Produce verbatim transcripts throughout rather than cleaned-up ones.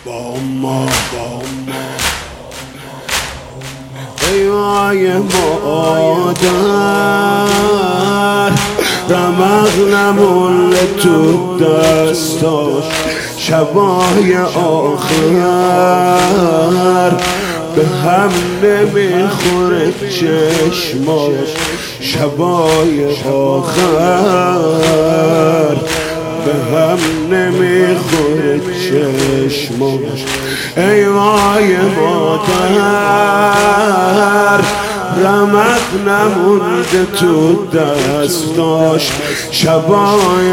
با ما با ما ایوای مادر رمق نمون تو دستاش شبای آخر به هم نمیخوره چشماش شبای آخر به هم نمیخوره چشماش ایوای مادر رمق نمونده تو دستاش شبای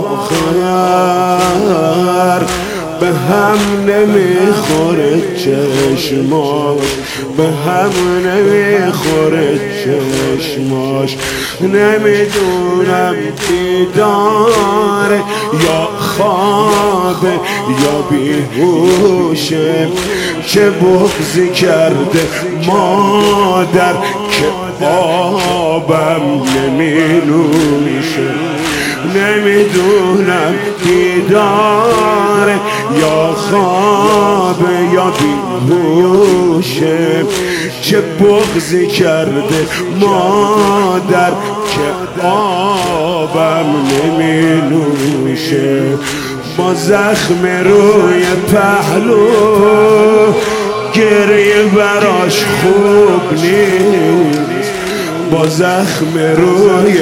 آخر به هم نمیخوره چشماش به هم نمیخوره چشماش نمیدونم بیداره یا خوابه یا بیهوشه چه بغضی کرده مادر که آبم نمینوشه نمیدونم بیداره یا خوابه یا بیهوشه چه بغضی کرده مادر که آبم نمینوشه با زخم روی پهلو گریه براش خوب نیست با زخم روی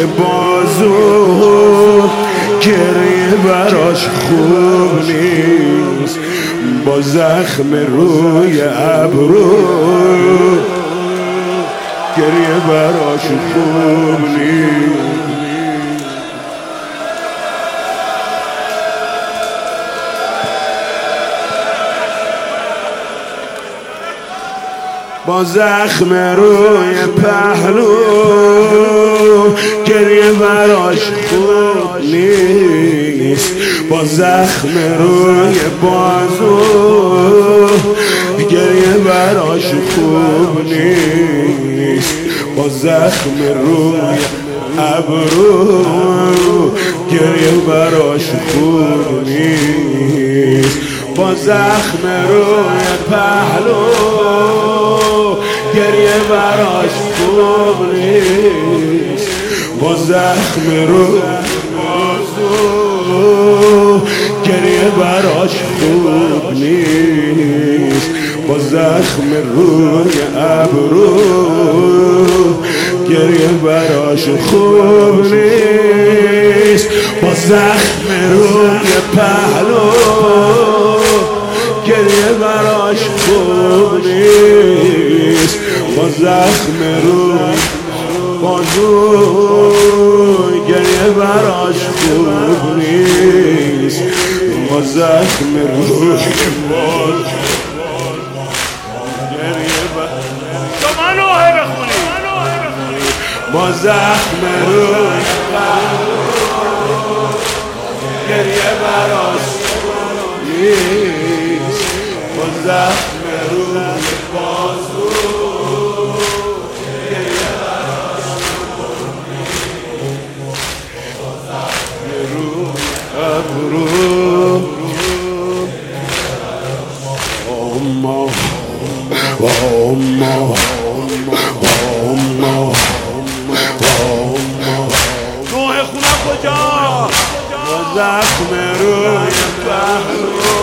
بازو گریه براش خوب نیست با زخم روی ابرو گریه براش خوب نیست با زخم روی پهلو گریه براش خوب نیست با زخم روی بازو گریه براش خوب نیست با زخم روی ابرو گریه براش خوب نیست با زخم روی پهلو گریه براش خوب نیست با زخم روی بازو گریه براش خوب نیست با زخم روی ابرو گریه براش خوب نیست با زخم روی پهلو گریه براش خوب نیست با زخم روی بازو گریه براش خوب نیست با زخم روی بازو گریه براش شما نوحه بخونی با زخم روی گریه براش نیست با زخم روی بازو گریه براش با زخم روی ابرو اما اما اما نوح خونم کجا با زخم روی پهلو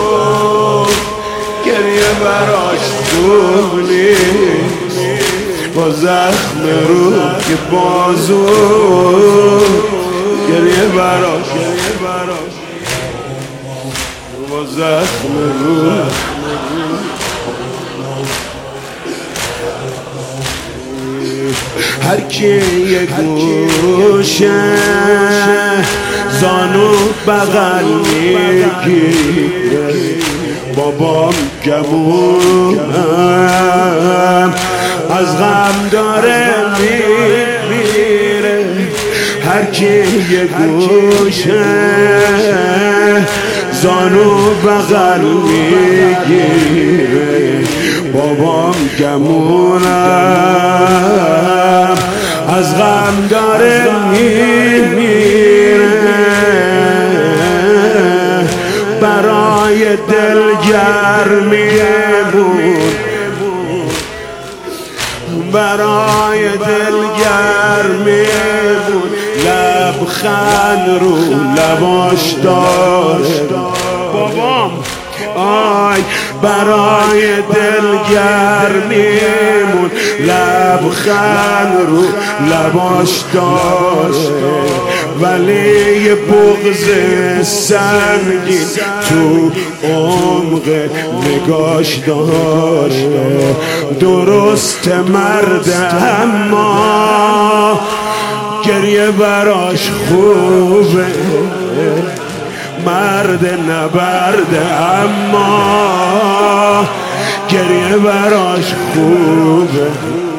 گریه براش خوب نیست با زخم روی بازو گریه براش با زخم روی هر کی یک گوشه زانو بغل میگیره بابام گمونم از غم داره میمیره هر کی یک گوشه زانو بغل میگیره بابام گمونم از غم داره میمیره برای دل دلگر میمون، برای دلگر میمون، لبخند رو لباش داشت بابام. آی برای دلگر میمون، لبخند رو لباش داشت، ولی یه بغض سنگین تو عمق نگاش داشت. درست مرد اما گریه براش خوبه، مرد نبرد اما گریه براش خوبه،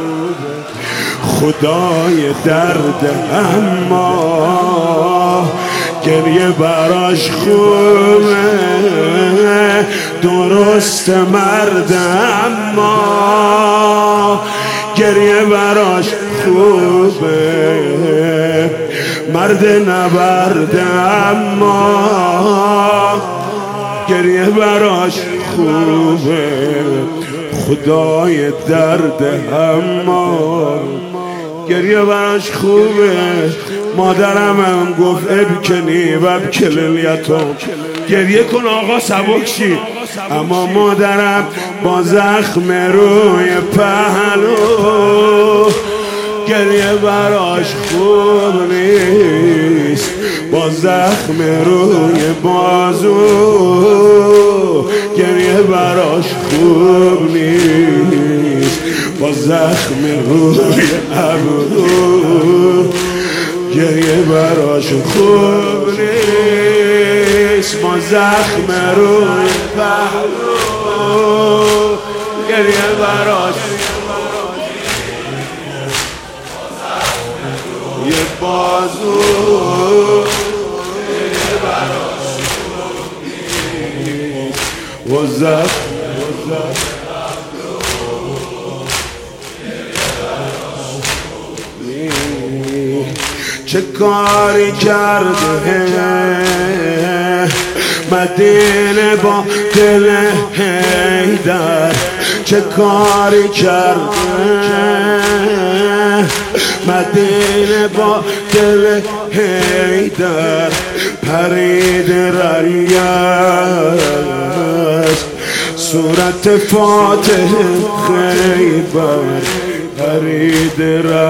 خدای درد اما گریه براش خوبه. درست مرد اما گریه براش خوبه، مرد نبرد اما گریه براش خوبه، خدای درد اما گریه براش خوبه. مادرم هم گفت ابکنی و ابکل الیتام، گریه کن آقا سبک شی، اما مادرم با زخم روی پهلو گریه براش خوب نیست، با زخم روی بازو گریه براش خوب نیست، با زخم روی ابرو گریه براش خوب نیست، با زخم روی پهلو گریه براش یه بازو گریه براش و زخم چه کاری کرده مدینه با دل حیدر، چه کاری کرده مدینه با دل حیدر، پرید رنگست صورت فاتح خیبر، پرید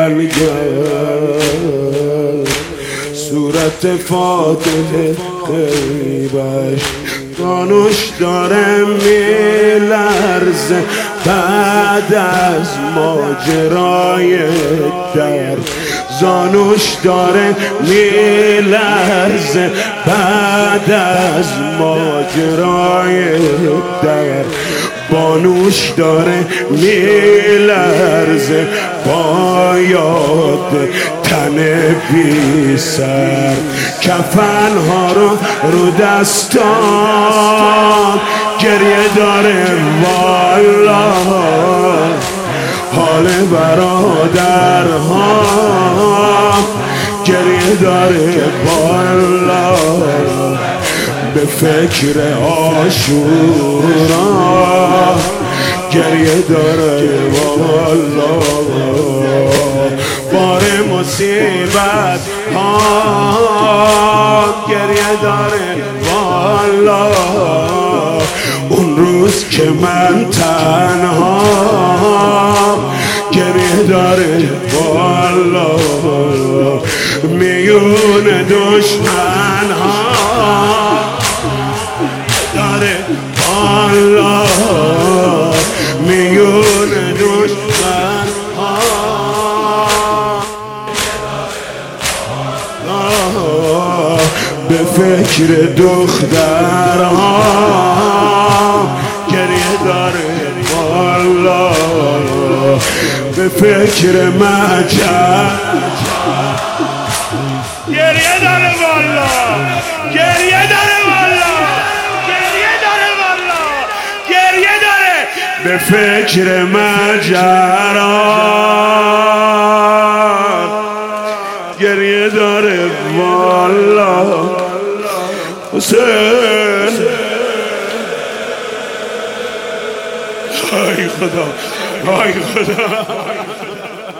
رنگست صورت فاتح خیبر، دانش داره میلرزه بعد از ماجرای در، زانوش داره میلرزه بعد از ماجرای در، بانوش داره میلرزه با یاد تن بی سر، کفنها رو رو دستان گریه داره والا، حال برادرها گریه داره والا، به فکر عاشورا گریه داره والا، بار مصیبت ها گریه داره والا، اون روز که من تنها گریه داره والا، میون دشمن ها داره والا، میون دشمن ها به فکر دخترها گریه داره والا، به فکر مجد گریه داره والا، گریه داره والا، گریه داره والا، گریه داره به فکر مجران گریه داره والا. حسین های خدا های خدا